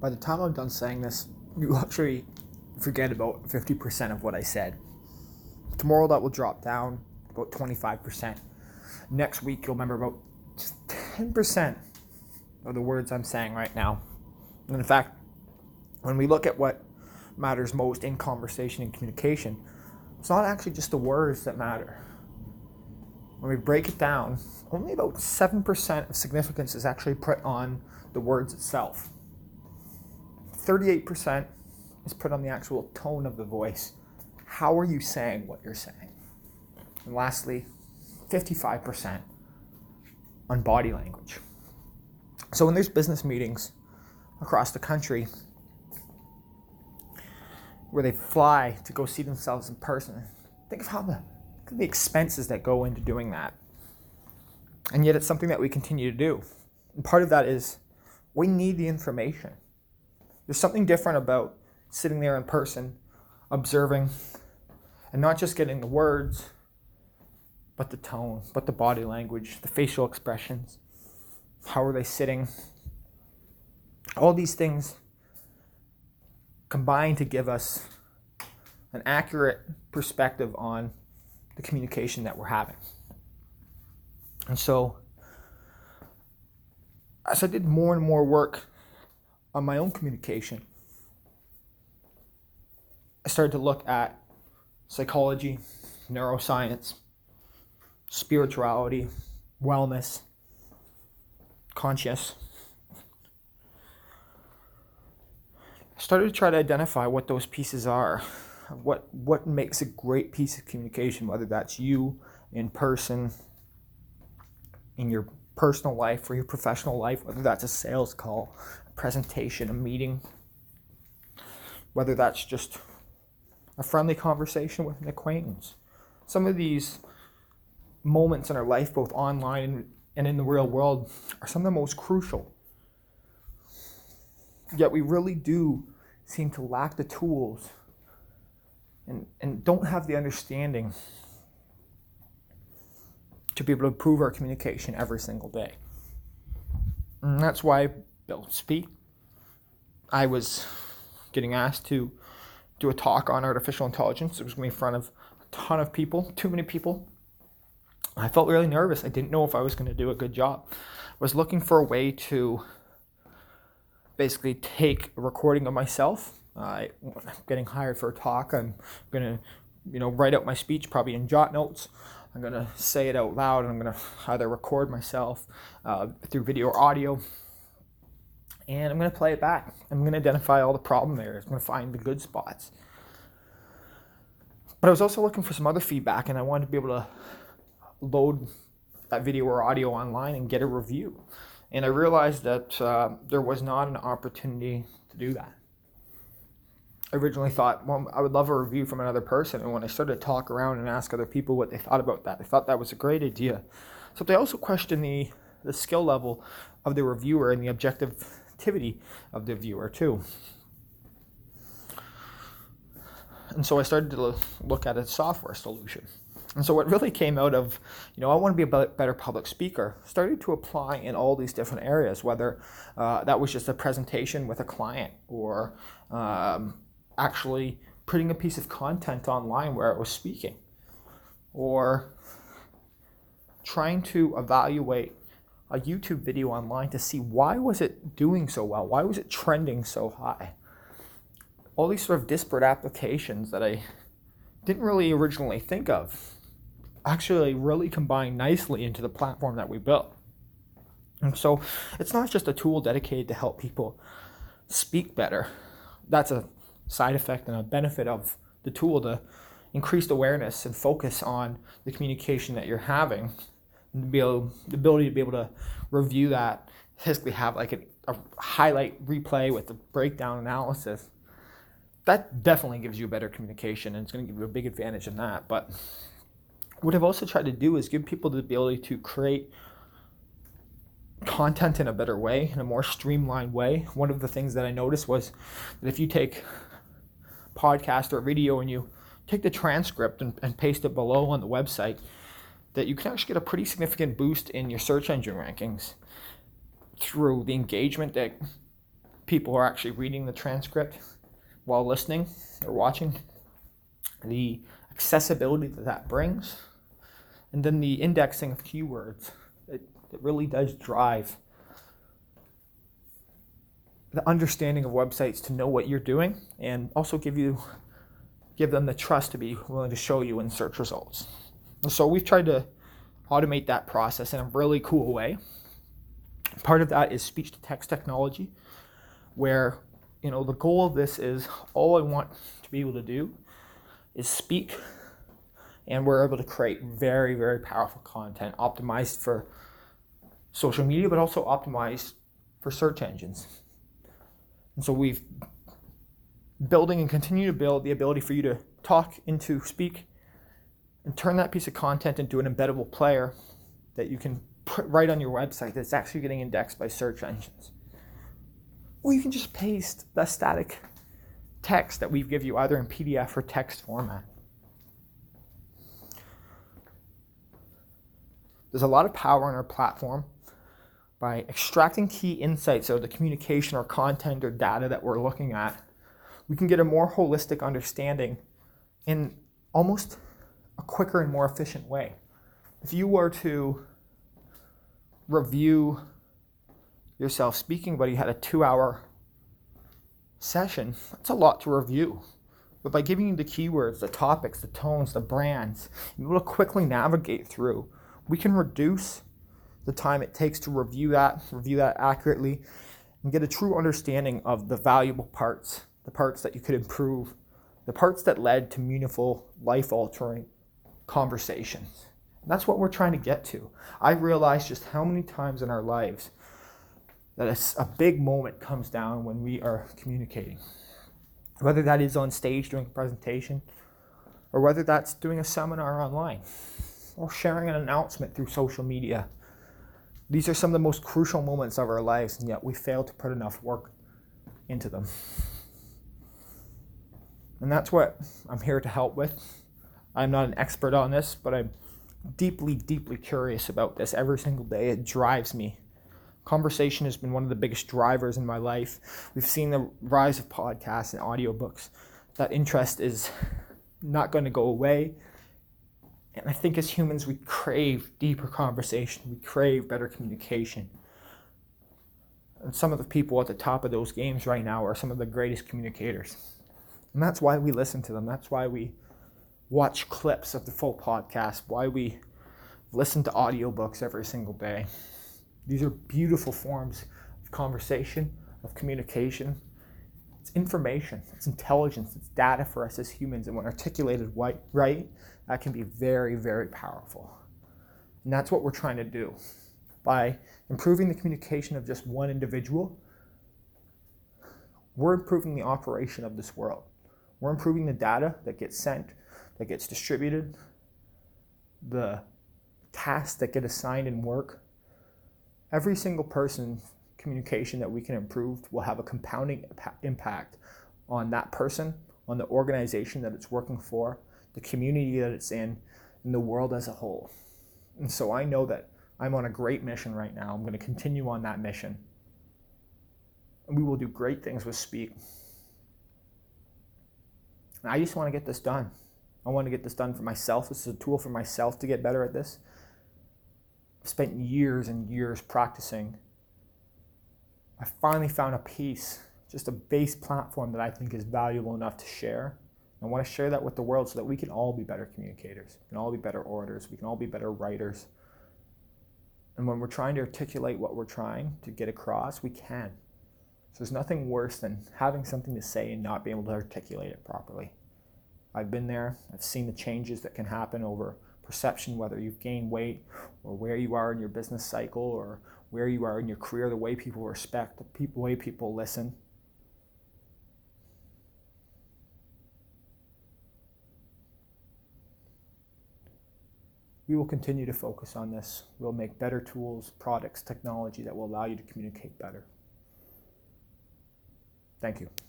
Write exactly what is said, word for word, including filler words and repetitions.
by the time I'm done saying this, you actually forget about fifty percent of what I said. Tomorrow that will drop down about twenty-five percent. Next week you'll remember about just ten percent of the words I'm saying right now. And in fact, when we look at what matters most in conversation and communication, it's not actually just the words that matter. When we break it down, only about seven percent of significance is actually put on the words itself. thirty-eight percent is put on the actual tone of the voice. How are you saying what you're saying? And lastly, fifty-five percent on body language. So when there's business meetings across the country where they fly to go see themselves in person, think of how the, the expenses that go into doing that. And yet it's something that we continue to do. And part of that is we need the information. There's something different about sitting there in person, observing, and not just getting the words, but the tone, but the body language, the facial expressions. How are they sitting? All these things combine to give us an accurate perspective on the communication that we're having. And so, as I did more and more work on my own communication, I started to look at psychology, neuroscience, spirituality, wellness, conscious. I started to try to identify what those pieces are, what what makes a great piece of communication, whether that's you in person, in your personal life or your professional life, whether that's a sales call, a presentation, a meeting, whether that's just a friendly conversation with an acquaintance. Some of these moments in our life, both online and in the real world, are some of the most crucial. Yet we really do seem to lack the tools and, and don't have the understanding to be able to improve our communication every single day. And that's why I built Speak. I was getting asked to do a talk on artificial intelligence. It was going to be in front of a ton of people, too many people. I felt really nervous. I didn't know if I was going to do a good job. I was looking for a way to basically take a recording of myself. Uh, I'm getting hired for a talk. I'm going to, you know, write out my speech probably in jot notes. I'm going to say it out loud, and I'm going to either record myself uh, through video or audio, and I'm going to play it back. I'm going to identify all the problem areas. I'm going to find the good spots. But I was also looking for some other feedback, and I wanted to be able to load that video or audio online and get a review. And I realized that uh, there was not an opportunity to do that. I originally thought, well, I would love a review from another person. And when I started to talk around and ask other people what they thought about that, I thought that was a great idea. So they also questioned the, the skill level of the reviewer and the objectivity of the viewer too. And so I started to look at a software solution. And so what really came out of, you know, I want to be a better public speaker, started to apply in all these different areas, whether uh, that was just a presentation with a client or um, actually putting a piece of content online where I was speaking, or trying to evaluate a YouTube video online to see why was it doing so well, why was it trending so high. All these sort of disparate applications that I didn't really originally think of actually really combine nicely into the platform that we built. And so it's not just a tool dedicated to help people speak better. That's a side effect and a benefit of the tool, to increase awareness and focus on the communication that you're having, and to be able, the ability to be able to review that, basically have like a, a highlight replay with a breakdown analysis. That definitely gives you better communication, and it's going to give you a big advantage in that. But what I've also tried to do is give people the ability to create content in a better way, in a more streamlined way. One of the things that I noticed was that if you take a podcast or a video and you take the transcript and, and paste it below on the website, that you can actually get a pretty significant boost in your search engine rankings through the engagement that people are actually reading the transcript while listening or watching, the accessibility that that brings, and then the indexing of keywords. It, it really does drive the understanding of websites to know what you're doing, and also give you give them the trust to be willing to show you in search results. And so we've tried to automate that process in a really cool way. Part of that is speech to text technology, where, you know, the goal of this is all I want to be able to do is speak, and we're able to create very, very powerful content optimized for social media, but also optimized for search engines. And so we've building and continue to build the ability for you to talk into speak and turn that piece of content into an embeddable player that you can put right on your website that's actually getting indexed by search engines. Or you can just paste the static text that we give you either in P D F or text format. There's a lot of power in our platform. By extracting key insights out of the communication or content or data that we're looking at, we can get a more holistic understanding in almost a quicker and more efficient way. If you were to review yourself speaking, but you had a two-hour session, that's a lot to review. But by giving you the keywords, the topics, the tones, the brands, you're able to quickly navigate through, we can reduce the time it takes to review that, review that accurately, and get a true understanding of the valuable parts, the parts that you could improve, the parts that led to meaningful, life-altering conversations. And that's what we're trying to get to. I realized just how many times in our lives that a, a big moment comes down when we are communicating. Whether that is on stage doing a presentation, or whether that's doing a seminar online, or sharing an announcement through social media. These are some of the most crucial moments of our lives, and yet we fail to put enough work into them. And that's what I'm here to help with. I'm not an expert on this, but I'm deeply, deeply curious about this every single day. It drives me. Conversation has been one of the biggest drivers in my life. We've seen the rise of podcasts and audiobooks. That interest is not going to go away. And I think as humans, we crave deeper conversation. We crave better communication. And some of the people at the top of those games right now are some of the greatest communicators. And that's why we listen to them. That's why we watch clips of the full podcast, why we listen to audiobooks every single day. These are beautiful forms of conversation, of communication. It's information, it's intelligence, it's data for us as humans, and when articulated right, that can be very, very powerful. And that's what we're trying to do. By improving the communication of just one individual, we're improving the operation of this world. We're improving the data that gets sent, that gets distributed, the tasks that get assigned in work. Every single person's communication that we can improve will have a compounding impact on that person, on the organization that it's working for, the community that it's in, and the world as a whole. And so I know that I'm on a great mission right now. I'm going to continue on that mission. And we will do great things with Speak. And I just want to get this done. I want to get this done for myself. This is a tool for myself to get better at this. I've spent years and years practicing. I finally found a piece, just a base platform that I think is valuable enough to share. I want to share that with the world so that we can all be better communicators. We can all be better orators. We can all be better writers. And when we're trying to articulate what we're trying to get across, we can. So there's nothing worse than having something to say and not being able to articulate it properly. I've been there. I've seen the changes that can happen over perception, whether you've gained weight or where you are in your business cycle or where you are in your career, the way people respect, the people, way people listen. We will continue to focus on this. We'll make better tools, products, technology that will allow you to communicate better. Thank you.